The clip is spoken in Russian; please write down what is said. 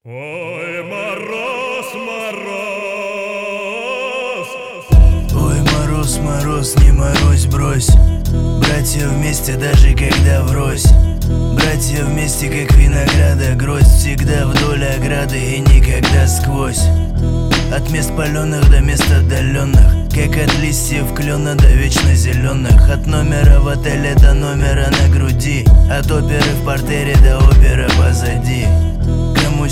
Ой, мороз, мороз. Ой, мороз, мороз, не морозь, брось. Братья вместе, даже когда врозь. Братья вместе, как винограда гроздь. Всегда вдоль ограды и никогда сквозь. От мест паленых до мест отдаленных, как от листьев клена до вечно зеленых. От номера в отеле до номера на груди, от оперы в портере до оперы позади.